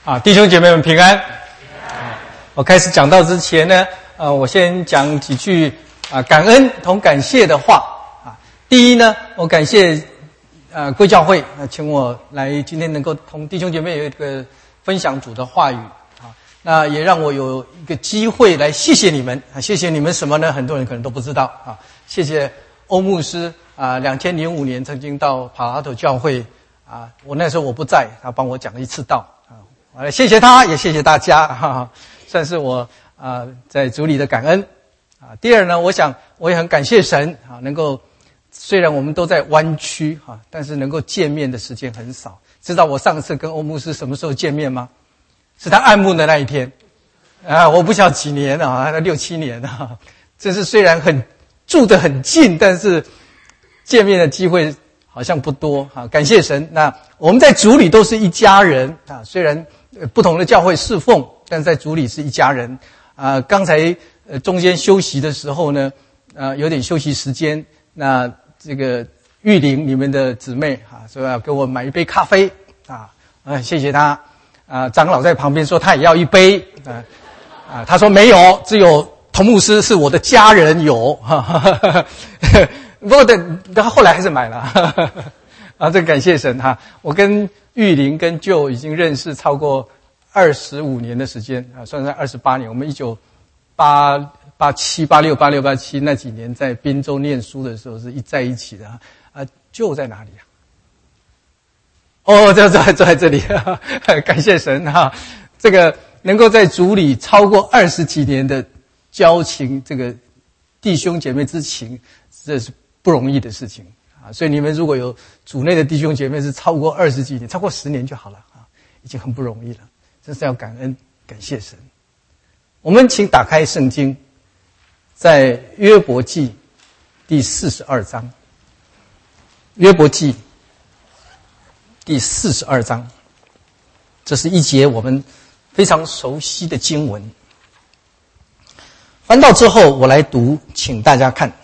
弟兄姐妹们平安。我开始讲道之前呢，我先讲几句感恩同感谢的话。第一呢，我感谢贵教会请我来今天能够同弟兄姐妹有一个分享主的话语那也让我有一个机会来谢谢你们谢谢你们什么呢？很多人可能都不知道谢谢欧牧师2005年曾经到帕拉头教会我那时候我不在，他帮我讲了一次道我来谢谢他，也谢谢大家算是我在主里的感恩第二呢，我想我也很感谢神能够虽然我们都在湾区但是能够见面的时间很少。知道我上次跟欧牧师什么时候见面吗？是他按牧的那一天我不晓得几年6、7年真是虽然住得很近，但是见面的机会好像不多感谢神。那我们在主里都是一家人虽然不同的教会侍奉，但是在主里是一家人刚才中间休息的时候呢有点休息时间，那这个玉玲你们的姊妹说要给我买一杯咖啡谢谢她长老在旁边说他也要一杯他说没有，只有童牧师是我的家人有不过他后来还是买了这感谢神我跟玉玲跟舅已经认识超过25年的时间算是28年。我们1987、86、86、87那几年在滨州念书的时候是在一起的舅在哪里就在这里感谢神这个能够在主里超过20几年的交情，这个弟兄姐妹之情，这是不容易的事情所以你们如果有主内的弟兄姐妹是超过20几年，超过10年就好了已经很不容易了，真是要感恩感谢神。我们请打开圣经，在约伯记第42章，约伯记第42章，这是一节我们非常熟悉的经文。翻到之后我来读，请大家看。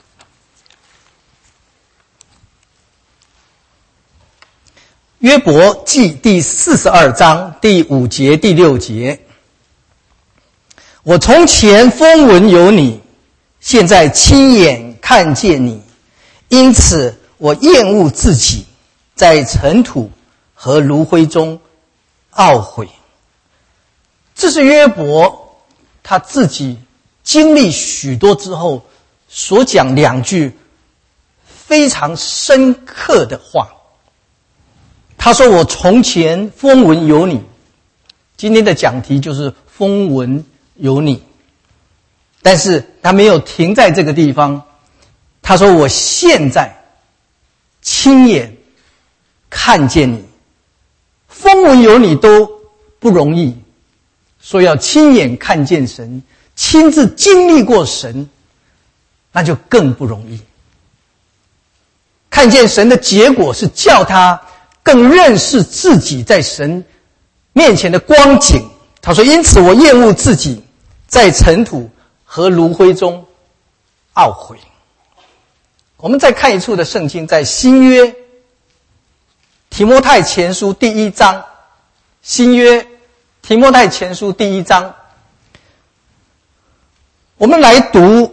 约伯记第42章第5节第6节，我从前风闻有你，现在亲眼看见你，因此我厌恶自己，在尘土和炉灰中懊悔。这是约伯他自己经历许多之后所讲2句非常深刻的话。他说我从前风闻有你，今天的讲题就是风闻有你，但是他没有停在这个地方，他说我现在亲眼看见你。风闻有你都不容易，说要亲眼看见神，亲自经历过神，那就更不容易。看见神的结果是叫他更认识自己在神面前的光景。他说因此我厌恶自己，在尘土和炉灰中懊悔。我们再看一处的圣经，在新约提摩太前书第1章，新约提摩太前书第1章，我们来读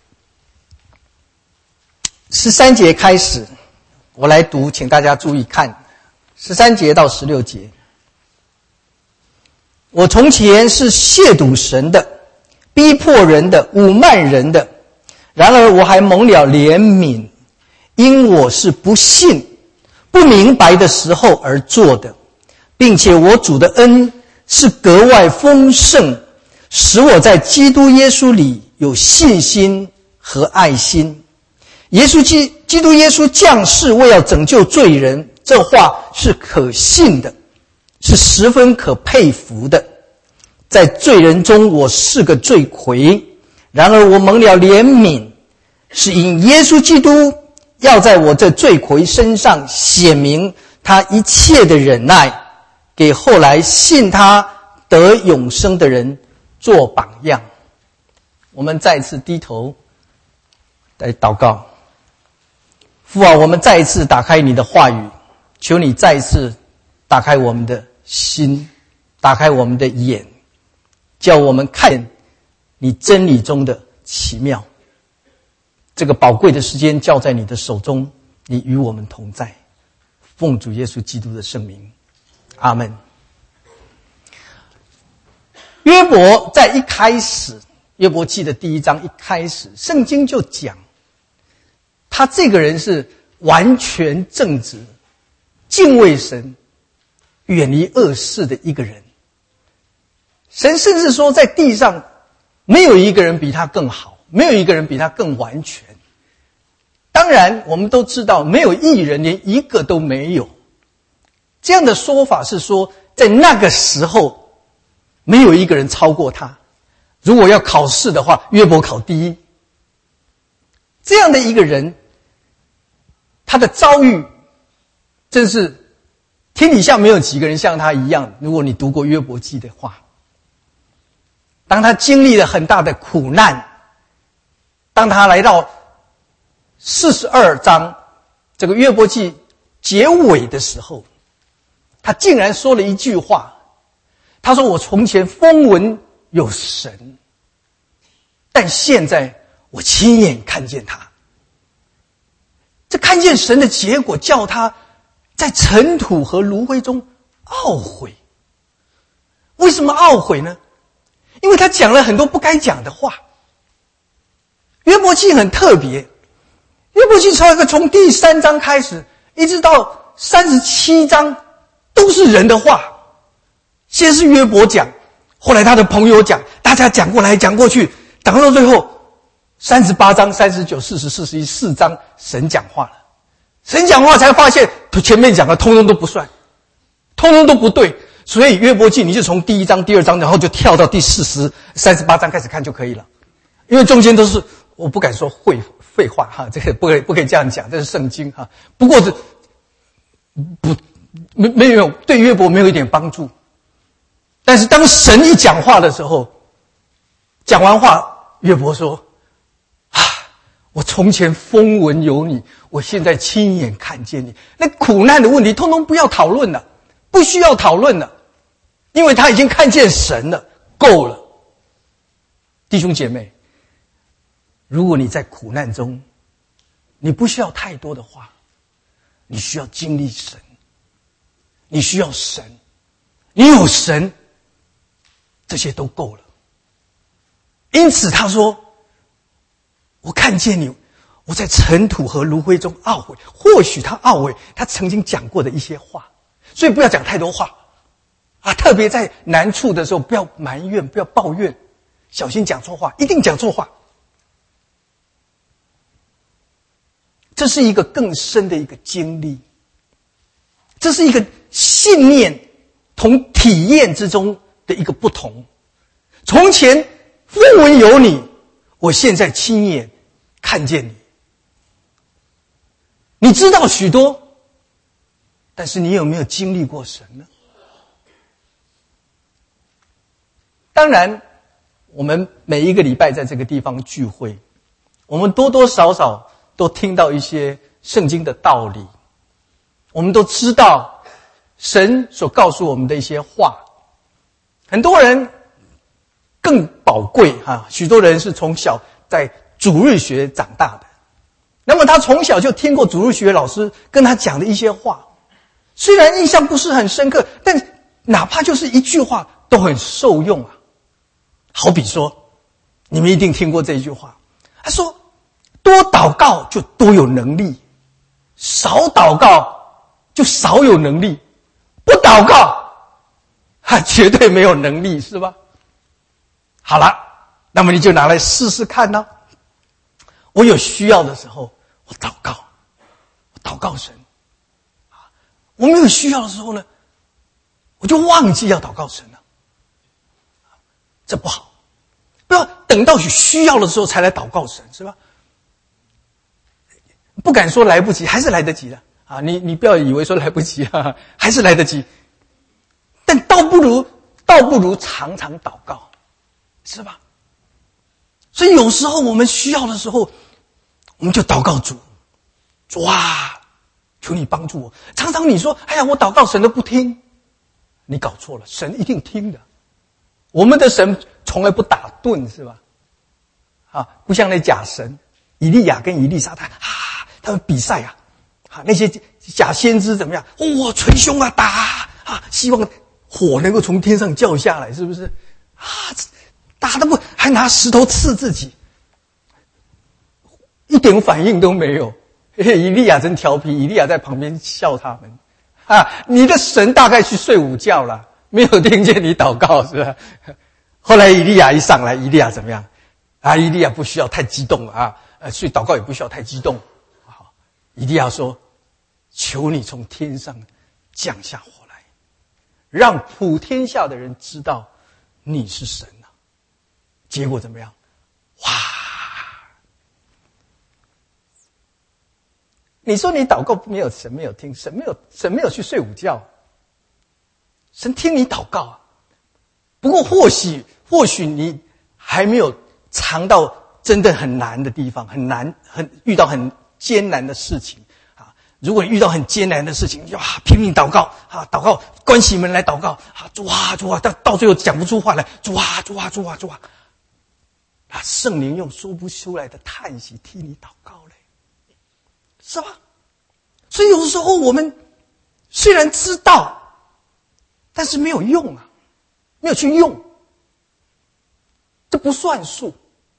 13节开始，我来读，请大家注意看13节到16节。我从前是亵渎神的，逼迫人的，侮慢人的，然而我还蒙了怜悯，因我是不信不明白的时候而做的，并且我主的恩是格外丰盛，使我在基督耶稣里有信心和爱心。基督耶稣降世为要拯救罪人，这话是可信的，是十分可佩服的。在罪人中我是个罪魁，然而我蒙了怜悯，是因耶稣基督要在我这罪魁身上显明他一切的忍耐，给后来信他得永生的人做榜样。我们再次低头来祷告。父啊，我们再一次打开你的话语，求你再一次打开我们的心， 打开我们的眼，叫我们看见你真理中的奇妙。这个宝贵的时间交在你的手中，你与我们同在。奉主耶稣基督的圣名，阿们。约伯在一开始，约伯记的第1章一开始，圣经就讲，他这个人是完全正直、敬畏神、远离恶事的一个人。神甚至说，在地上没有一个人比他更好，没有一个人比他更完全。当然我们都知道，没有义人，连一个都没有。这样的说法是说，在那个时候没有一个人超过他。如果要考试的话，约伯考第一。这样的一个人，他的遭遇真是天底下没有几个人像他一样。如果你读过约伯记的话，当他经历了很大的苦难，当他来到42章这个约伯记结尾的时候，他竟然说了一句话，他说，我从前风闻有神，但现在我亲眼看见他。这看见神的结果，叫他在尘土和炉灰中懊悔。为什么懊悔呢？因为他讲了很多不该讲的话。约伯记很特别，约伯记从第3章开始一直到37章都是人的话。先是约伯讲，后来他的朋友讲，大家讲过来讲过去，讲到最后38章、39、40、41 4章神讲话了。神讲话才发现前面讲的通通都不算，通通都不对。所以约伯记你就从第1章、第2章，然后就跳到第38章开始看就可以了。因为中间都是，我不敢说废话哈，这个不可以这样讲，这是圣经哈。不过是没有对约伯没有一点帮助。但是当神一讲话的时候，讲完话，约伯说：“啊，我从前风闻有你，我现在亲眼看见你。那苦难的问题，通通不要讨论了，不需要讨论了，因为他已经看见神了，够了。”弟兄姐妹，如果你在苦难中，你不需要太多的话，你需要经历神，你需要神，你有神，这些都够了。因此他说，我看见你，我在尘土和炉灰中懊悔。或许他懊悔他曾经讲过的一些话，所以不要讲太多话啊！特别在难处的时候，不要埋怨，不要抱怨，小心讲错话，一定讲错话。这是一个更深的一个经历，这是一个信念同体验之中的一个不同。从前风闻有你，我现在亲眼看见你。你知道许多，但是你有没有经历过神呢？当然，我们每一个礼拜在这个地方聚会，我们多多少少都听到一些圣经的道理，我们都知道神所告诉我们的一些话。很多人更宝贵哈，许多人是从小在主日学长大的，那么他从小就听过主日学老师跟他讲的一些话，虽然印象不是很深刻，但哪怕就是一句话都很受用啊。好比说，你们一定听过这一句话，他说多祷告就多有能力，少祷告就少有能力，不祷告绝对没有能力，是吧？好了，那么你就拿来试试看呢。我有需要的时候，我祷告神。我没有需要的时候呢，我就忘记要祷告神了。这不好，不要等到需要的时候才来祷告神，是吧？不敢说来不及，还是来得及的啊！你不要以为说来不及啊，还是来得及。但倒不如常常祷告，是吧？所以有时候我们需要的时候，我们就祷告主，主啊，求你帮助我。常常你说，哎呀，我祷告神都不听， 你搞错了，神一定听的。我们的神从来不打盹，是吧？不像那假神以利亚跟以利沙，他们比赛那些假先知怎么样？捶胸打希望火能够从天上掉下来，是不是？打得不还拿石头刺自己，一点反应都没有。以利亚真调皮，以利亚在旁边笑他们你的神大概去睡午觉了，没有听见你祷告，是吧？后来以利亚一上来，以利亚怎么样？以利亚不需要太激动了所以祷告也不需要太激动。以利亚说：“求你从天上降下火来，让普天下的人知道你是神啊！”结果怎么样？你说你祷告没有神没有听，神没有去睡午觉，神听你祷告不过或许你还没有尝到真的很难的地方，遇到很艰难的事情如果你遇到很艰难的事情，拼命祷告祷告，关起门来祷告主啊，到最后讲不出话来，主啊，圣灵用说不出来的叹息替你祷告嘞，是吧？所以有的时候我们虽然知道，但是没有用没有去用，这不算数。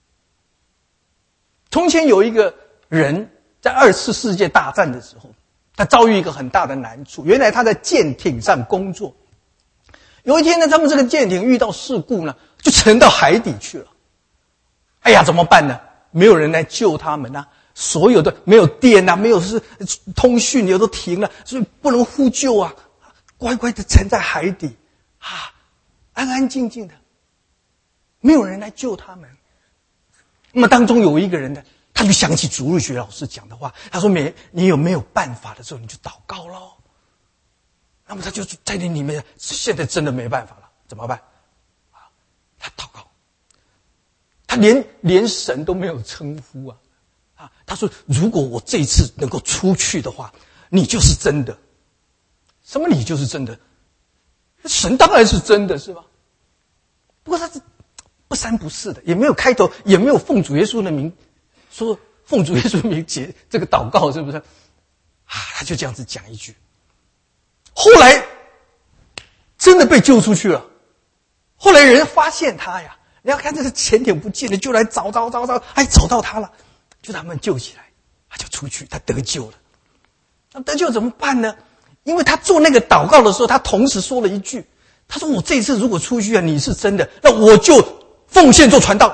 从前有一个人在2次世界大战的时候，他遭遇一个很大的难处。原来他在舰艇上工作，有一天呢，他们这个舰艇遇到事故呢，就沉到海底去了。怎么办呢？没有人来救他们所有的没有电没有通讯也都停了，所以不能呼救乖乖的沉在海底安安静静的，没有人来救他们。那么当中有一个人呢，他就想起主日学老师讲的话，他说你有没有办法的时候你就祷告咯。那么他就在那里面，现在真的没办法了，怎么办？他祷告，他连神都没有称呼他说如果我这一次能够出去的话，你就是真的。什么你就是真的？神当然是真的，是吧？不过他是不三不四的，也没有开头，也没有奉主耶稣的名说奉主耶稣的名结这个祷告，是不是？他就这样子讲一句。后来真的被救出去了。后来人发现他人家看这个潜艇不见了，就来找，找到他了，就他们救起来，他就出去，他得救了。那得救怎么办呢？因为他做那个祷告的时候，他同时说了一句，他说我这一次如果出去你是真的，那我就奉献做传道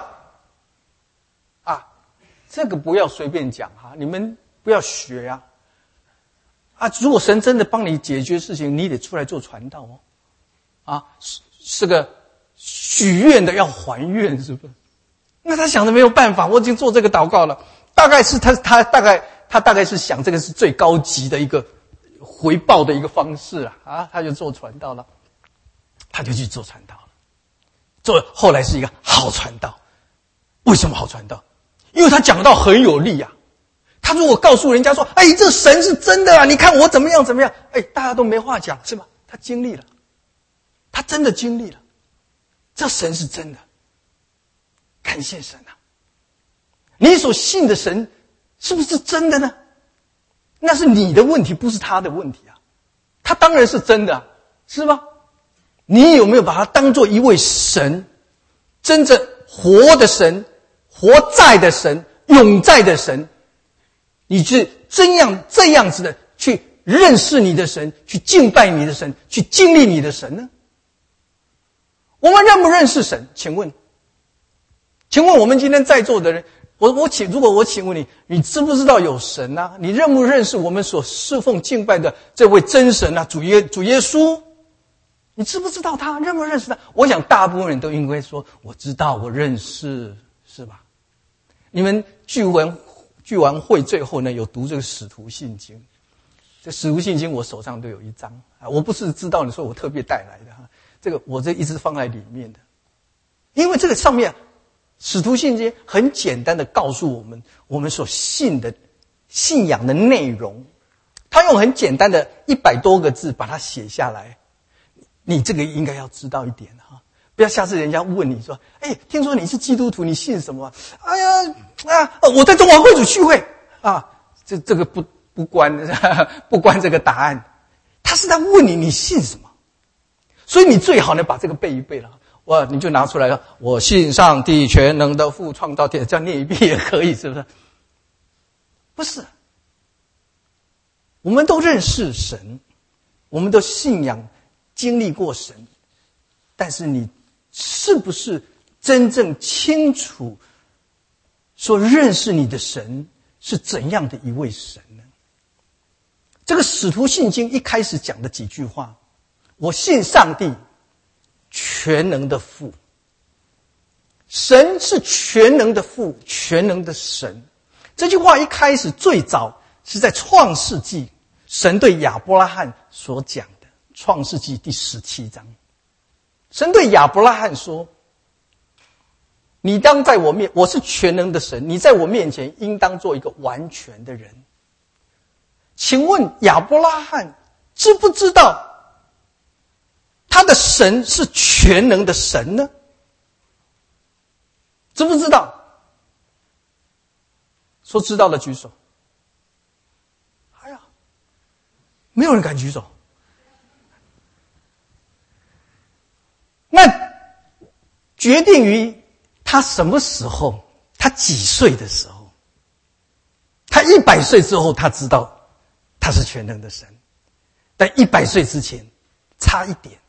这个不要随便讲你们不要学如果神真的帮你解决事情，你得出来做传道是个许愿的要还愿，是不是？那他想着没有办法，我已经做这个祷告了，大概是他大概是想这个是最高级的一个回报的一个方式他就做传道了，他就去做传道了，后来是一个好传道。为什么好传道？因为他讲道很有力他如果告诉人家说这神是真的你看我怎么样大家都没话讲，是吧？他经历了，他真的经历了，这神是真的，感谢神你所信的神是不是真的呢？那是你的问题，不是他的问题他当然是真的是吧？你有没有把他当作一位神，真正活的神，活在的神，永在的神？你是这样子的去认识你的神，去敬拜你的神，去经历你的神呢？我们认不认识神？请问我们今天在座的人，如果我请问你，你知不知道有神你认不认识我们所侍奉敬拜的这位真神主耶稣？你知不知道他？认不认识他？我想大部分人都应该说我知道，我认识，是吧？你们聚完会最后呢，有读这个使徒信经。这使徒信经我手上都有一张我不是知道你说我特别带来的这个我这一直放在里面的，因为这个上面使徒信经很简单的告诉我们所信仰的内容，他用很简单的100多个字把它写下来。 你这个应该要知道一点哈，不要下次人家问你说，听说你是基督徒，你信什么？我在中华会主聚会啊，这个不关这个答案，他是在问你信什么，所以你最好呢把这个背一背了。你就拿出来了，我信上帝全能的父创造天，这样念一遍也可以，是不是？不是，我们都认识神，我们都信仰经历过神，但是你是不是真正清楚说认识你的神是怎样的一位神呢？这个使徒信经一开始讲的几句话，我信上帝全能的父，神是全能的父，全能的神。这句话一开始最早是在创世纪，神对亚伯拉罕所讲的，创世纪第17章。神对亚伯拉罕说，你当在我是全能的神，你在我面前应当做一个完全的人。请问亚伯拉罕知不知道他的神是全能的神呢？知不知道？说知道的举手。没有人敢举手。那决定于他什么时候，他几岁的时候。他100岁之后，他知道他是全能的神，但100岁之前差一点，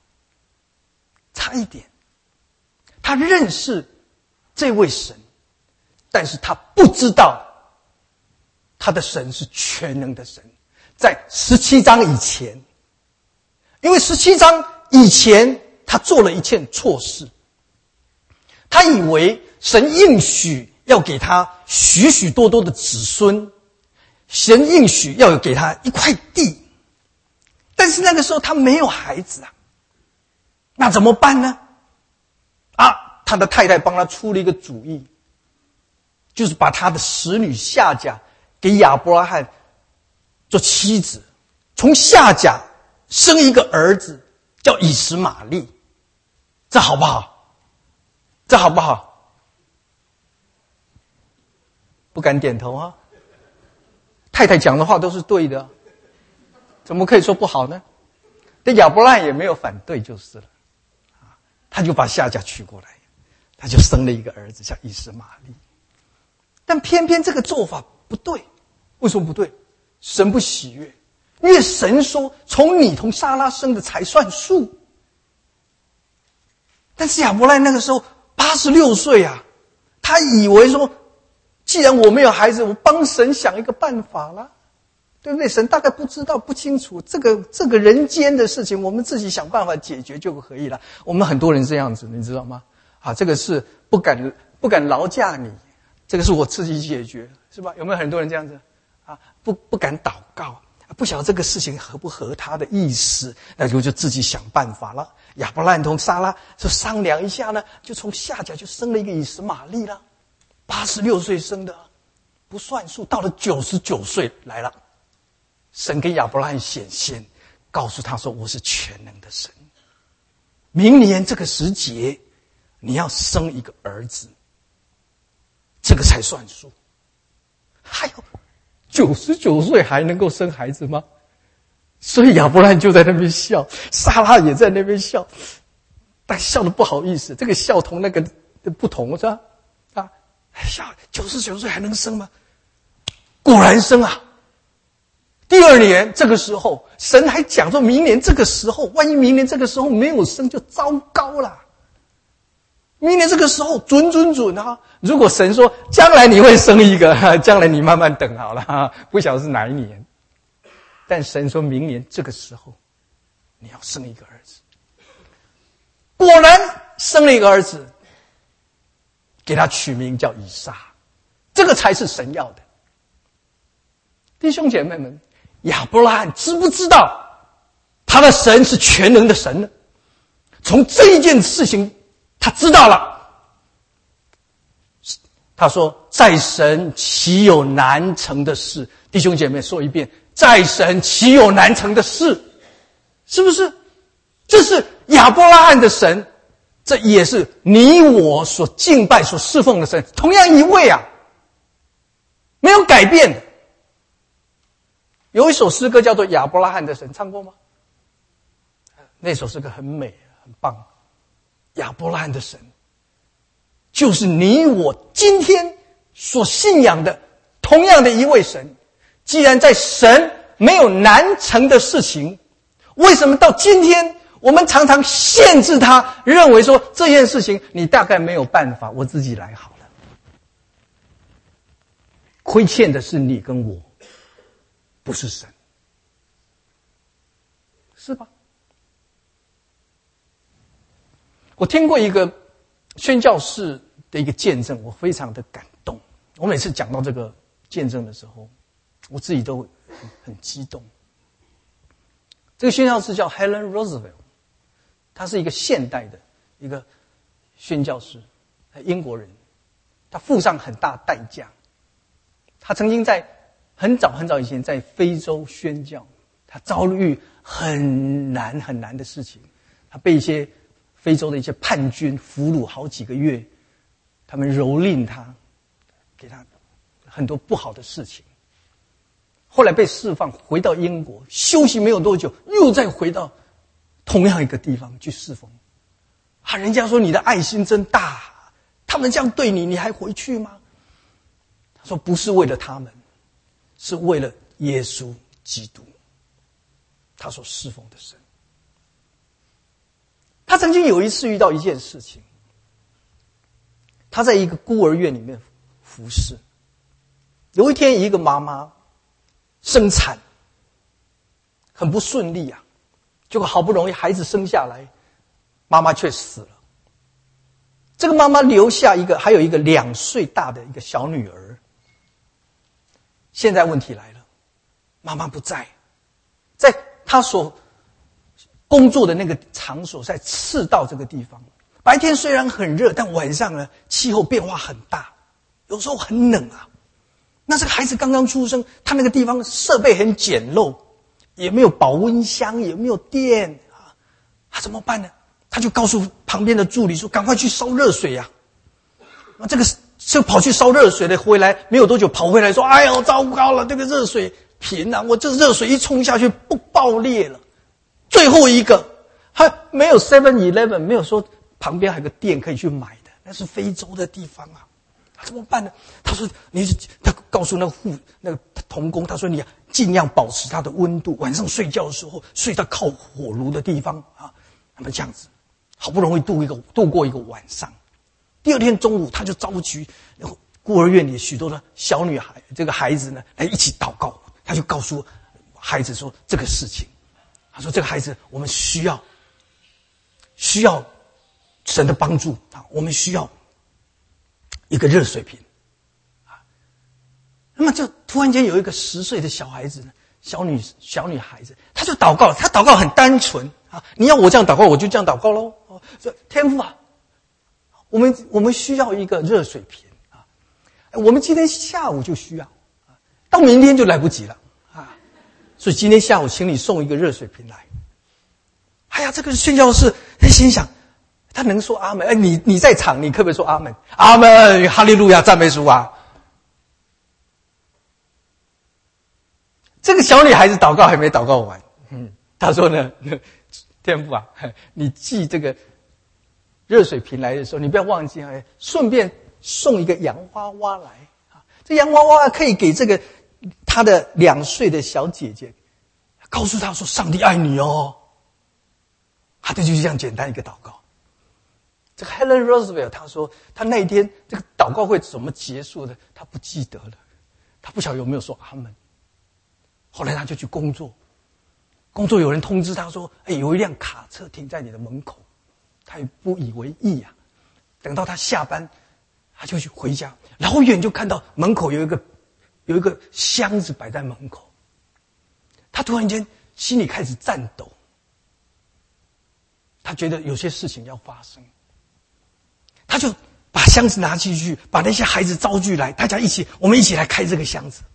他认识这位神，但是他不知道他的神是全能的神。在17章以前，因为17章以前他做了一件错事，他以为神应许要给他许许多多的子孙，神应许要给他一块地，但是那个时候他没有孩子啊，那怎么办呢？他的太太帮他出了一个主意，就是把他的使女夏甲给亚伯拉罕做妻子，从夏甲生一个儿子叫以实玛利。这好不好？不敢点头啊。太太讲的话都是对的，怎么可以说不好呢？但亚伯拉罕也没有反对就是了，他就把夏甲娶过来，他就生了一个儿子叫以实玛利。但偏偏这个做法不对。为什么不对？神不喜悦，因为神说从你同撒拉生的才算数。但是亚伯拉罕那个时候86岁啊，他以为说既然我没有孩子，我帮神想一个办法啦，对不对？神大概不知道不清楚这个人间的事情，我们自己想办法解决就可以了。我们很多人这样子，你知道吗？这个是不敢劳驾你，这个是我自己解决，是吧？有没有很多人这样子不敢祷告，不晓得这个事情合不合他的意思，那就自己想办法了。亚伯拉罕同撒拉就商量一下呢，就从夏甲就生了一个以实玛利了，86岁生的，不算数。到了99岁来了，神给亚伯拉罕显现，告诉他说：“我是全能的神，明年这个时节，你要生一个儿子，这个才算数。”还有99岁还能够生孩子吗？所以亚伯拉罕就在那边笑，撒拉也在那边笑，但笑得不好意思，这个笑同那个不同是吧？笑99岁还能生吗？果然生啊！第二年这个时候，神还讲说明年这个时候，万一明年这个时候没有生就糟糕了。明年这个时候准啊！如果神说将来你会生一个，将来你慢慢等好了，不晓得是哪一年。但神说明年这个时候你要生一个儿子。果然生了一个儿子，给他取名叫以撒，这个才是神要的。弟兄姐妹们，亚伯拉罕知不知道他的神是全能的神呢？从这一件事情他知道了。他说：“在神岂有难成的事？”弟兄姐妹说一遍：“在神岂有难成的事？”是不是？ 这是亚伯拉罕的神，这也是你我所敬拜所侍奉的神，同样一位啊，没有改变的。有一首诗歌叫做《亚伯拉罕的神》，唱过吗？那首诗歌很美很棒。亚伯拉罕的神就是你我今天所信仰的同样的一位神。既然在神没有难成的事情，为什么到今天我们常常限制他，认为说这件事情你大概没有办法，我自己来好了。亏欠的是你跟我，不是神，是吧？我听过一个宣教士的一个见证，我非常的感动。我每次讲到这个见证的时候，我自己都很激动。这个宣教士叫 Helen Roosevelt， 他是一个现代的一个宣教士，英国人。他付上很大代价，他曾经在很早以前在非洲宣教，他遭遇很难很难的事情，他被一些非洲的一些叛军俘虏好几个月，他们蹂躏他，给他很多不好的事情。后来被释放，回到英国，休息没有多久，又再回到同样一个地方去侍奉。人家说你的爱心真大，他们这样对你，你还回去吗？他说不是为了他们，是为了耶稣基督，他所侍奉的神。他曾经有一次遇到一件事情，他在一个孤儿院里面服侍。有一天，一个妈妈生产很不顺利啊，结果好不容易孩子生下来，妈妈却死了。这个妈妈留下还有一个2岁大的一个小女儿。现在问题来了，妈妈不在她所工作的那个场所，在赤道这个地方，白天虽然很热，但晚上呢气候变化很大，有时候很冷啊。那这个孩子刚刚出生，他那个地方设备很简陋，也没有保温箱，也没有电啊，他怎么办呢？他就告诉旁边的助理说：“赶快去烧热水呀！”这个就跑去烧热水的，回来没有多久跑回来说：“哎呦，糟糕了，这个热水瓶啊，我这热水一冲下去不爆裂了。”最后一个，他没有 7-Eleven， 没有说旁边还有个店可以去买的，那是非洲的地方啊。怎么办呢？他说：“他告诉那个童工，他说你尽量保持它的温度，晚上睡觉的时候睡到靠火炉的地方啊。”那么这样子，好不容易度过一个晚上。第二天中午，他就召集孤儿院里许多的小女孩，这个孩子呢来一起祷告。他就告诉孩子说这个事情，他说这个孩子我们需要神的帮助啊，我们需要一个热水瓶啊。那么就突然间有一个10岁的小孩子呢，小女孩子，她就祷告，她祷告很单纯啊，你要我这样祷告，我就这样祷告咯。说天父啊，我们需要一个热水瓶啊，我们今天下午就需要啊，到明天就来不及了啊，所以今天下午请你送一个热水瓶来。哎呀，这个宣教士他心想，他能说阿门？你在场，你可不可以说阿门？阿门，哈利路亚，赞美主啊！这个小女孩子祷告还没祷告完，她说呢，天父啊，你寄这个热水瓶来的时候，你不要忘记顺便送一个洋娃娃来啊！这洋娃娃可以给这个她的2岁的小姐姐，告诉她说上帝爱你哦。他就是这样简单一个祷告。这个 Helen Roosevelt 他说，他那一天这个祷告会怎么结束的，他不记得了，他不晓得有没有说阿门。后来他就去工作有人通知他说，有一辆卡车停在你的门口，他也不以为意啊。等到他下班，他就去回家，老远就看到门口有一个箱子摆在门口，他突然间心里开始颤抖。他觉得有些事情要发生，他就把箱子拿进去，把那些孩子招聚来，我们一起来开这个箱子。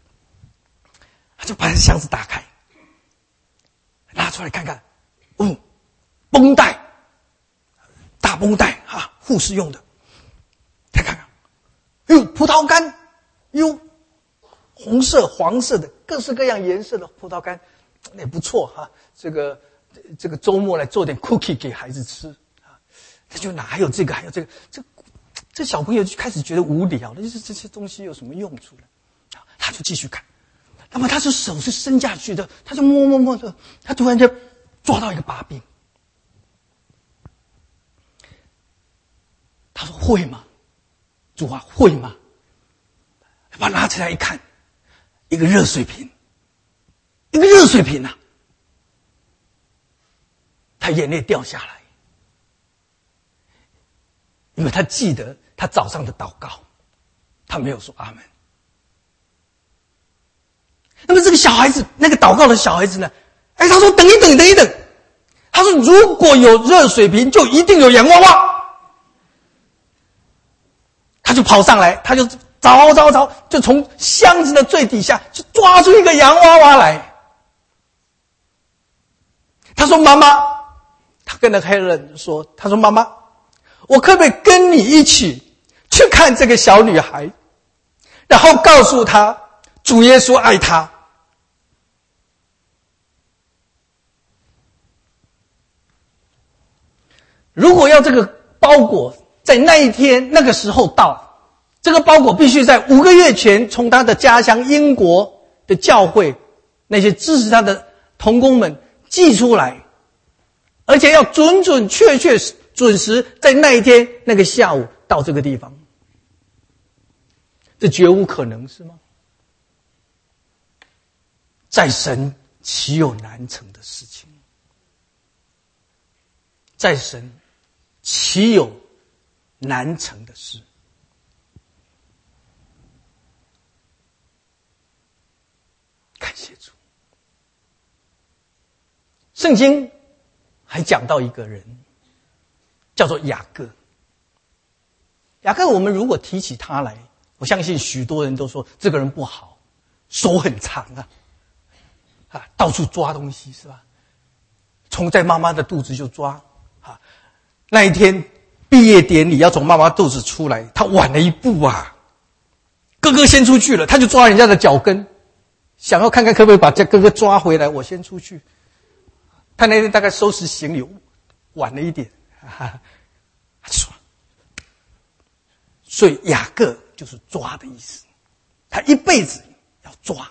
他就把箱子打开，拿出来看看， 绷带，大绷带啊，护士用的。再看看，哎呦，葡萄干，哟，红色、黄色的，各式各样颜色的葡萄干，也不错哈。这个周末来做点 cookie 给孩子吃啊，他就哪还有这个，还有这个，这小朋友就开始觉得无聊了，就是这些东西有什么用处呢？他就继续看，那么他是手是伸下去的，他就摸的，他突然间抓到一个把柄，他说会吗？主啊，会吗？把它拿起来一看，一个热水瓶，啊！他眼泪掉下来，因为他记得他早上的祷告，他没有说阿门。那么这个小孩子，那个祷告的小孩子呢？他说等一等，他说如果有热水瓶，就一定有洋娃娃。他就跑上来，他就找，就从箱子的最底下就抓出一个洋娃娃来。他说妈妈，他跟那个黑人说，他说妈妈，我可不可以跟你一起去看这个小女孩，然后告诉她主耶稣爱她。如果要这个包裹在那一天那个时候到，这个包裹必须在5个月前从他的家乡英国的教会那些支持他的同工们寄出来，而且要准确准时在那一天那个下午到这个地方。这绝无可能，是吗？在神岂有难成的事情？在神岂有难成的事？感谢主。圣经还讲到一个人，叫做雅各。雅各，我们如果提起他来，我相信许多人都说这个人不好，手很长啊，到处抓东西，是吧？从在妈妈的肚子就抓啊。那一天毕业典礼要从妈妈肚子出来，他晚了一步啊，哥哥先出去了，他就抓人家的脚跟，想要看看可不可以把这哥哥抓回来，我先出去。他那天大概收拾行李晚了一点，他说，所以雅各就是抓的意思，他一辈子要抓。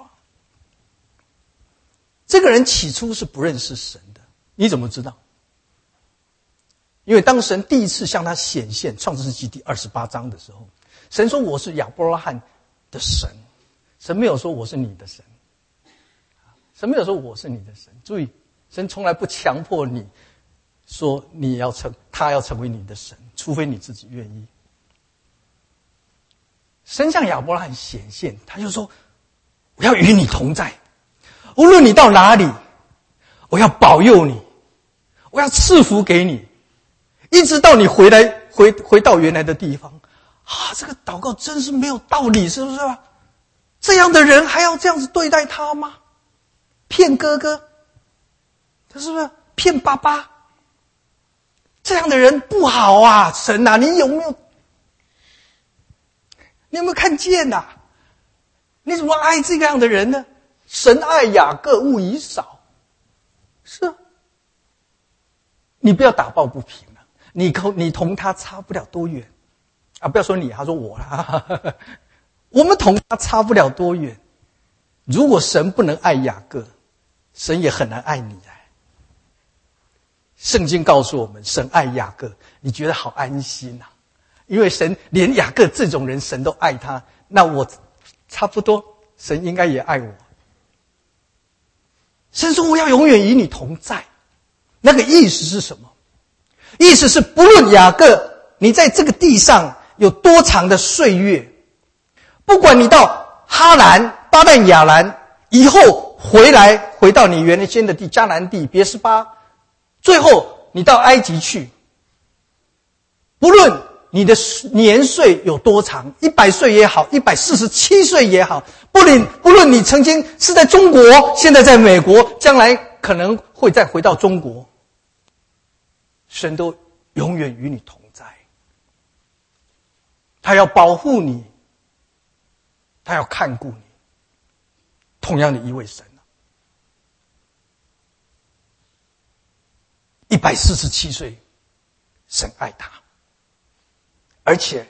这个人起初是不认识神的，你怎么知道？因为当神第一次向他显现，创世纪第28章的时候，神说我是亚伯拉罕的神，神没有说我是你的神，神没有说我是你的神。注意，神从来不强迫你说他要成为你的神，除非你自己愿意。神向亚伯拉罕显现，他就说我要与你同在，无论你到哪里，我要保佑你，我要赐福给你，一直到你回到原来的地方。这个祷告真是没有道理，是不是吧？这样的人还要这样子对待他吗？骗哥哥，他是不是骗爸爸？这样的人不好啊！神啊，你有没有看见啊？你怎么爱这样的人呢？神爱雅各，勿以少。是啊，你不要打抱不平啊！你同他差不了多远啊！不要说你，他说我啦，我们同他差不了多远。如果神不能爱雅各，神也很难爱你啊。圣经告诉我们，神爱雅各，你觉得好安心啊？因为神连雅各这种人，神都爱他，那我差不多，神应该也爱我。神说我要永远与你同在，那个意思是什么？意思是不论雅各你在这个地上有多长的岁月，不管你到哈兰、巴旦亚兰以后回到你原先的地迦南地别是巴，最后你到埃及去，不论你的年岁有多长，100岁也好，147岁也好，不论你曾经是在中国，现在在美国，将来可能会再回到中国， 神都永远与你同在，他要保护你，他要看顾你。同样的一位神，147岁，神爱他，而且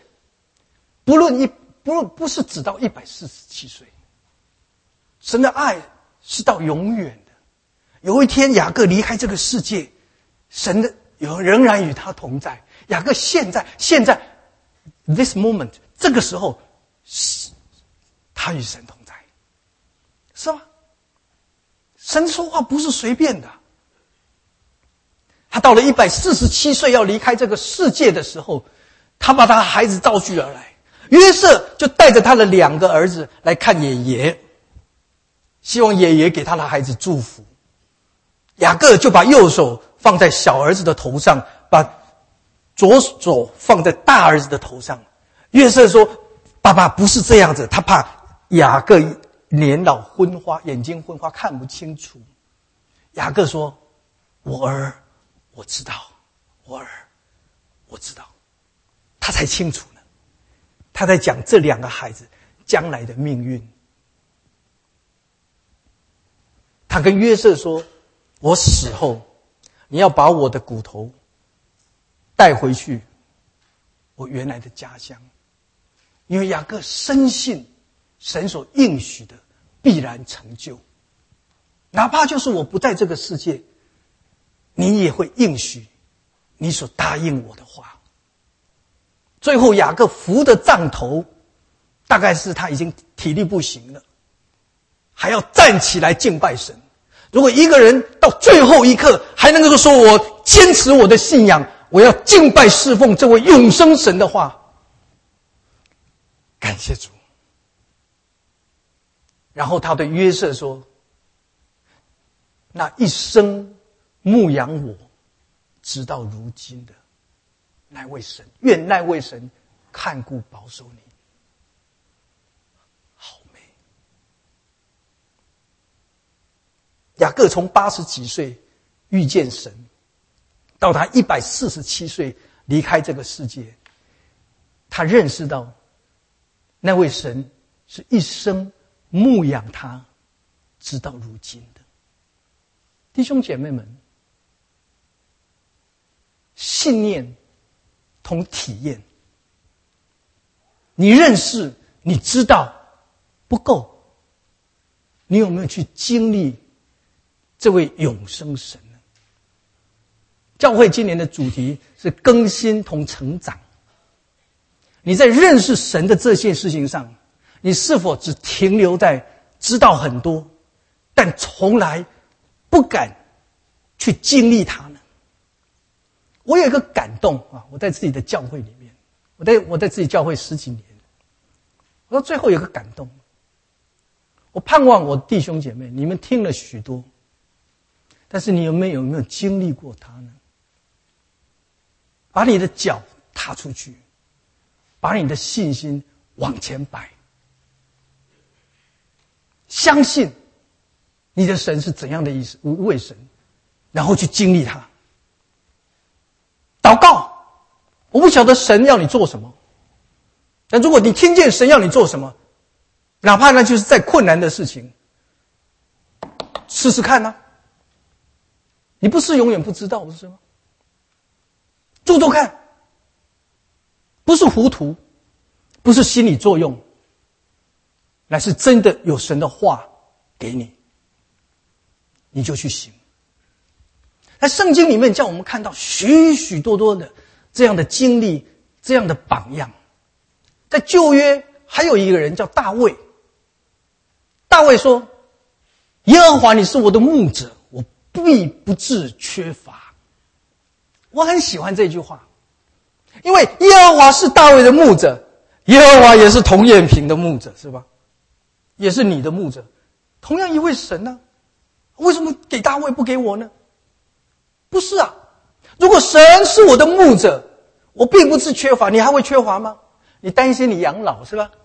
不是只到147岁，神的爱是到永远的。有一天雅各离开这个世界，神的仍然与他同在。雅各现在 this moment 这个时候，他与神同在，是吗？神说话不是随便的。他到了147岁要离开这个世界的时候，他把他的孩子召集而来。约瑟就带着他的2个儿子来看爷爷，希望爷爷给他的孩子祝福。雅各就把右手放在小儿子的头上，把左手放在大儿子的头上。约瑟说：“爸爸不是这样子。”他怕雅各年老昏花，眼睛昏花看不清楚。雅各说：“我儿，我知道，我儿，我知道。”他才清楚呢。他在讲这2个孩子将来的命运。他跟约瑟说：“我死后，你要把我的骨头带回去我原来的家乡。”因为雅各深信神所应许的必然成就，哪怕就是我不在这个世界，你也会应许你所答应我的话。最后雅各扶着杖头，大概是他已经体力不行了，还要站起来敬拜神。如果一个人到最后一刻还能够说我坚持我的信仰，我要敬拜侍奉这位永生神的话，感谢主。然后他对约瑟说：“那一生牧养我直到如今的那位神，愿那位神看顾保守你。”好美。雅各从80几岁遇见神，到他147岁离开这个世界，他认识到那位神是一生牧养他直到如今的。弟兄姐妹们，信念同体验，你认识你知道不够，你有没有去经历这位永生神呢？教会今年的主题是更新同成长。你在认识神的这件事情上，你是否只停留在知道很多，但从来不敢去经历它呢？我有一个感动啊！我在自己的教会里面，我在自己教会10几年，我到最后有个感动。我盼望我弟兄姐妹，你们听了许多，但是你有没有经历过它呢？把你的脚踏出去，把你的信心往前摆，相信你的神是怎样的一位神，然后去经历它。祷告，我不晓得神要你做什么，但如果你听见神要你做什么，哪怕那就是再困难的事情，试试看啊。你不是永远不知道，不是吗？做做看，不是糊涂，不是心理作用，乃是真的有神的话给你，你就去行。在圣经里面叫我们看到许许多多的这样的经历，这样的榜样。在旧约还有一个人叫大卫，大卫说：“耶和华你是我的牧者，我必不致缺乏。”我很喜欢这句话，因为耶和华是大卫的牧者，耶和华也是童彦平的牧者，是吧？也是你的牧者，同样一位神呢，为什么给大卫不给我呢？不是啊，如果神是我的牧者，我并不是缺乏，你还会缺乏吗？你担心你养老是吧？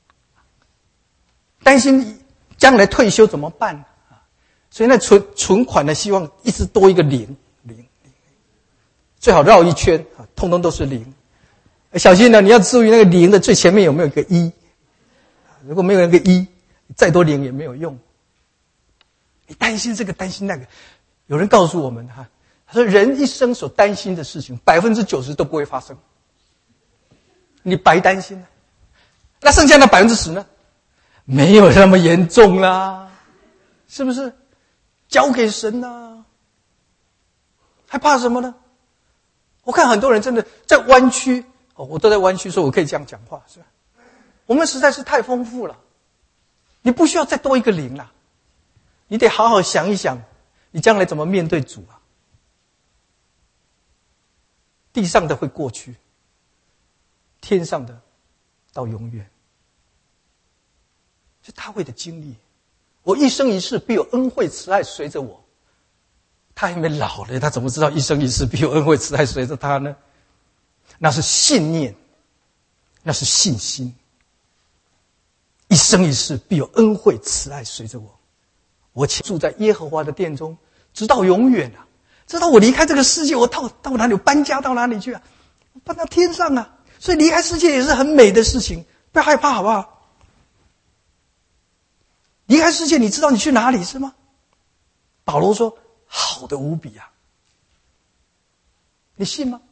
担心将来退休怎么办？所以那存款的希望一直多一个零。 最好绕一圈啊，通通都是零。小心呢，你要注意那个零的最前面有没有一个一。如果没有那个一，再多零也没有用。你担心这个担心那个，有人告诉我们哈，他说人一生所担心的事情90%都不会发生，你白担心了。那剩下的10%呢？没有那么严重啦，是不是？交给神啦，还怕什么呢？我看很多人真的在湾区，我都在湾区，所以我可以这样讲话，是吧？我们实在是太丰富了，你不需要再多一个零啦，你得好好想一想，你将来怎么面对主啊？地上的会过去，天上的到永远。是大卫的经历，我一生一世必有恩惠慈爱随着我。他还没老呢，他怎么知道一生一世必有恩惠慈爱随着他呢？那是信念，那是信心。一生一世必有恩惠慈爱随着我，我且住在耶和华的殿中，直到永远啊！直到我离开这个世界，我到哪里？我搬家到哪里去啊？我搬到天上啊！所以离开世界也是很美的事情，不要害怕，好不好？离开世界，你知道你去哪里是吗？保罗说：“好的无比啊！”你信吗？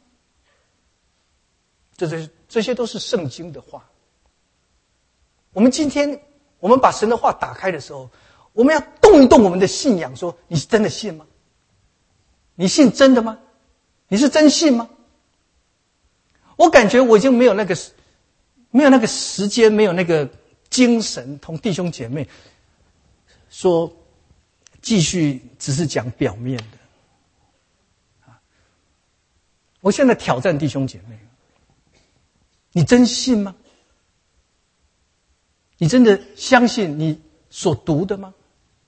这些都是圣经的话。我们今天我们把神的话打开的时候，我们要动一动我们的信仰，说：你是真的信吗？你信真的吗？你是真信吗？我感觉我已经没有那个时间，没有那个精神，同弟兄姐妹说继续只是讲表面的。我现在挑战弟兄姐妹，你真信吗？你真的相信你所读的吗？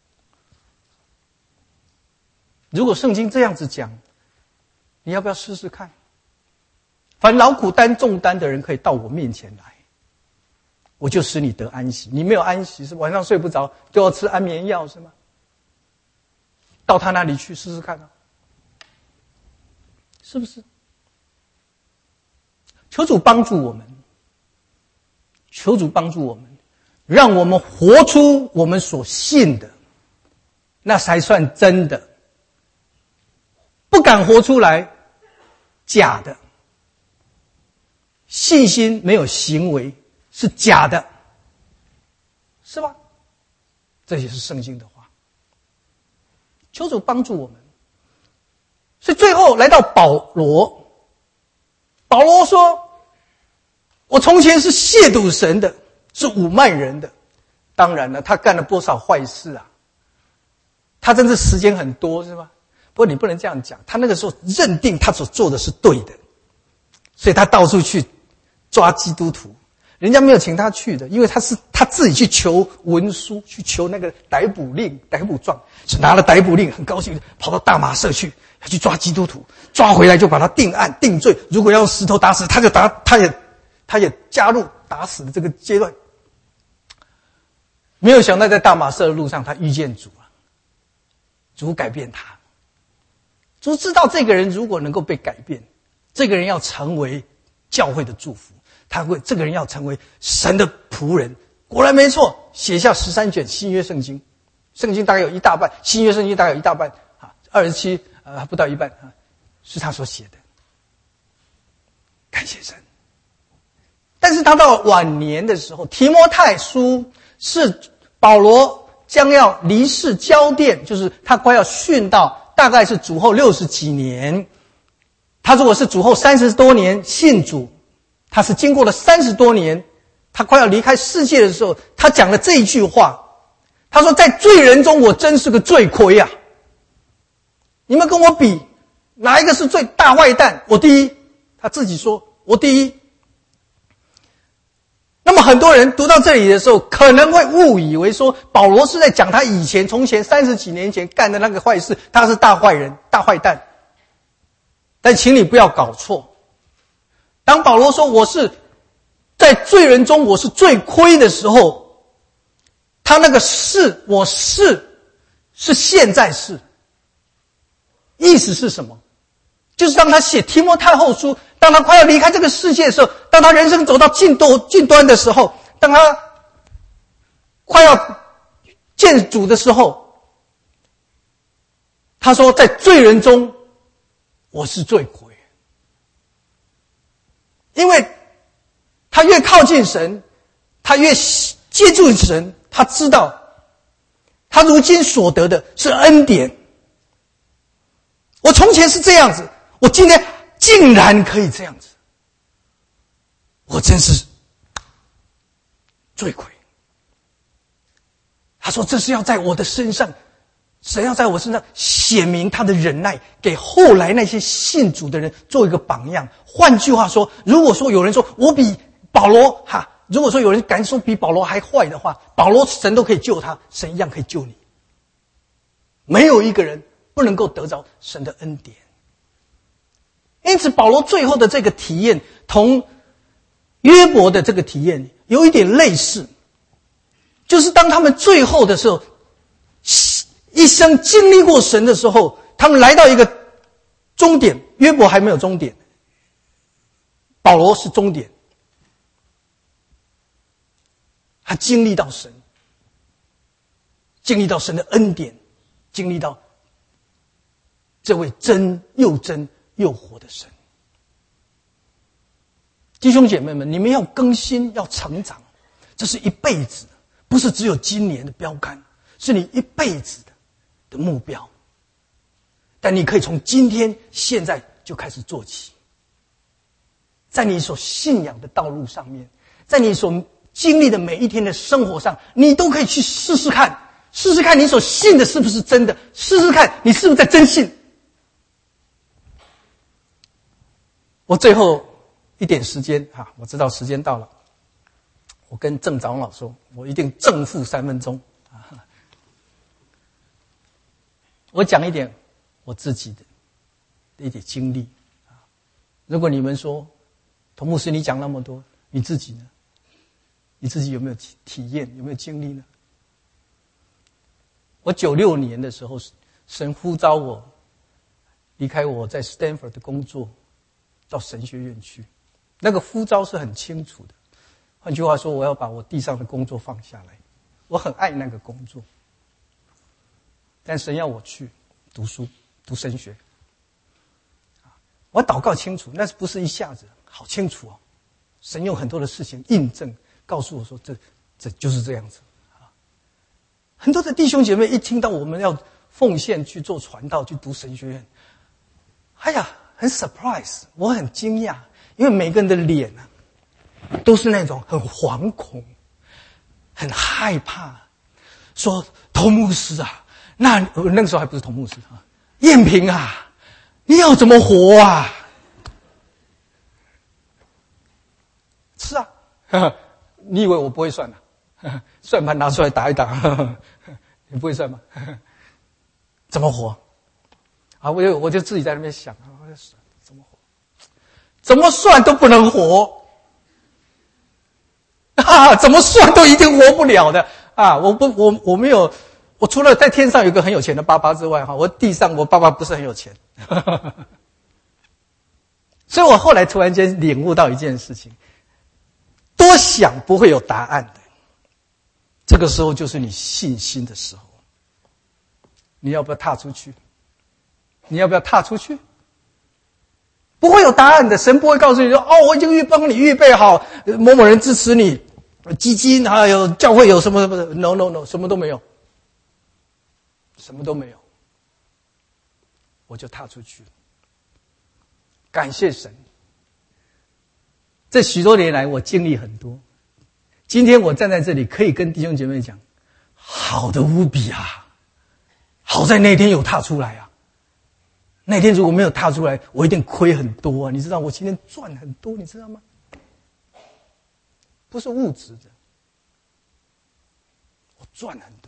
如果圣经这样子讲，你要不要试试看？凡劳苦担重担的人可以到我面前来，我就使你得安息。你没有安息，是晚上睡不着就要吃安眠药是吗？到他那里去试试看啊，是不是？求主帮助我们，求主帮助我们，让我们活出我们所信的，那才算真的。不敢活出来，假的。信心没有行为是假的，是吧？这也是圣经的话。求主帮助我们。所以最后来到保罗，保罗说：“我从前是亵渎神的，是侮慢人的。”当然了，他干了多少坏事啊？他真是时间很多，是吧？不过你不能这样讲，他那个时候认定他所做的是对的，所以他到处去抓基督徒。人家没有请他去的，因为他自己去求文书，去求那个逮捕令、逮捕状，是拿了逮捕令，很高兴跑到大马色去，要去抓基督徒，抓回来就把他定案定罪。如果要用石头打死，他也加入打死的这个阶段。没有想到在大马色的路上，他遇见主了，主改变他。主知道这个人如果能够被改变，这个人要成为教会的祝福，这个人要成为神的仆人。果然没错，写下13卷新约圣经，圣经大概有一大半，新约圣经大概有一大半，27不到一半是他所写的。感谢神。但是他到晚年的时候，提摩太书是保罗将要离世交奠，就是他快要殉道，大概是主后60几年。他如果是主后30多年信主，他是经过了30多年，他快要离开世界的时候，他讲了这一句话，他说：“在罪人中我真是个罪魁啊！你们跟我比，哪一个是最大坏蛋？我第一。”他自己说：“我第一。”那么很多人读到这里的时候，可能会误以为说保罗是在讲他从前30几年前干的那个坏事，他是大坏人、大坏蛋。但请你不要搞错，当保罗说我是在罪人中我是最亏的时候，他那个我是现在式，意思是什么？ 就是当他写提摩太后书，当他快要离开这个世界的时候，当他人生走到尽端的时候，当他快要见主的时候，他说在罪人中我是罪魁。因为他越靠近神，他越接近神，他知道他如今所得的是恩典。我从前是这样子，我今天竟然可以这样子，我真是罪魁。他说这是要在我的身上，神要在我身上显明他的忍耐，给后来那些信主的人做一个榜样。换句话说，如果说有人说我比保罗如果说有人敢说比保罗还坏的话，保罗神都可以救他，神一样可以救你。没有一个人不能够得着神的恩典。因此保罗最后的这个体验同约伯的这个体验有一点类似，就是当他们最后的时候，一生经历过神的时候，他们来到一个终点。约伯还没有终点，保罗是终点。他经历到神，经历到神的恩典，经历到这位真又活的神。弟兄姐妹们，你们要更新，要成长，这是一辈子，不是只有今年的标杆，是你一辈子的目标。但你可以从今天现在就开始做起，在你所信仰的道路上面，在你所经历的每一天的生活上，你都可以去试试看你所信的是不是真的，试试看你是不是在真信。我最后一点时间我知道时间到了，我跟郑长老说，我一定正负3分钟我讲一点我自己的一点经历如果你们说童牧师你讲那么多，你自己呢？你自己有没有体验，有没有经历呢？我96年的时候，神呼召我离开我在 Stanford 的工作，到神学院去。那个呼召是很清楚的，换句话说，我要把我地上的工作放下来。我很爱那个工作，但神要我去读书，读神学。我祷告清楚，那不是一下子，好清楚哦。神用很多的事情印证，告诉我说这就是这样子。很多的弟兄姐妹一听到我们要奉献去做传道，去读神学院，很 surprise， 我很惊讶，因为每个人的脸都是那种很惶恐、很害怕，说童牧师那个时候还不是童牧师燕平你要怎么活啊？是你以为我不会算算盘拿出来打一打你不会算吗？怎么活我就自己在那边想怎么活，怎么算都不能活怎么算都一定活不了的我没有，我除了在天上有个很有钱的爸爸之外我地上我爸爸不是很有钱所以我后来突然间领悟到一件事情，多想不会有答案的，这个时候就是你信心的时候。你要不要踏出去？你要不要踏出去？不会有答案的，神不会告诉你说我已经帮你预备好某某人支持你，基金还有教会有什么什么的 no， 什么都没有，什么都没有，我就踏出去了。感谢神，这许多年来我经历很多，今天我站在这里可以跟弟兄姐妹讲，好的无比好在那天有踏出来那天如果没有踏出来，我一定亏很多你知道，我今天赚很多，你知道吗？不是物质的，我赚很多。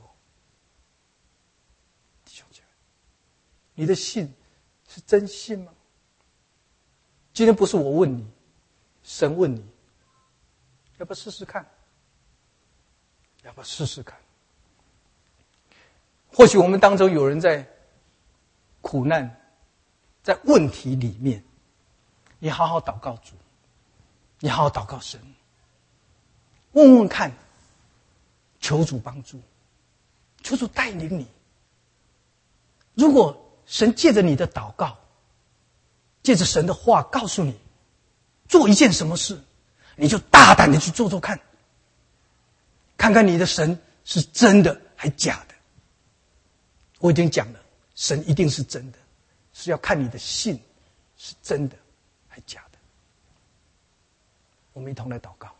弟兄姐妹，你的信是真信吗？今天不是我问你，神问你，要不要试试看？要不要试试看？或许我们当中有人在苦难、 在问题里面，你好好祷告主，你好好祷告神，问问看，求主帮助，求主带领你。如果神借着你的祷告，借着神的话告诉你做一件什么事，你就大胆的去做做看，看看你的神是真的还假的。我已经讲了，神一定是真的，是要看你的信是真的还假的。我们一同来祷告。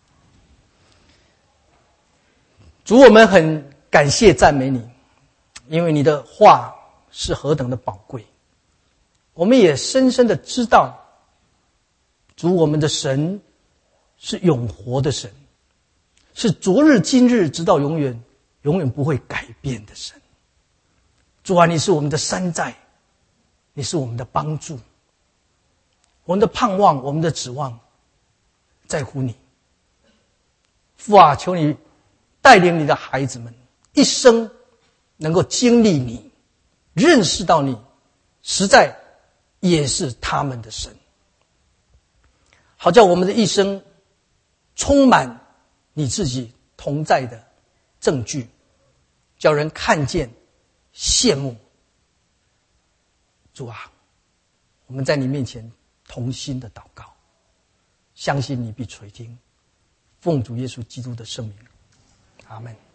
主，我们很感谢赞美你，因为你的话是何等的宝贵。我们也深深的知道，主，我们的神是永活的神，是昨日今日直到永远永远不会改变的神。主啊，你是我们的山寨，你是我们的帮助，我们的盼望，我们的指望在乎你。父啊，求你带领你的孩子们一生能够经历你，认识到你实在也是他们的神，好叫我们的一生充满你自己同在的证据，叫人看见羡慕。主啊，我们在你面前同心的祷告，相信你必垂听，奉主耶稣基督的圣名，阿们。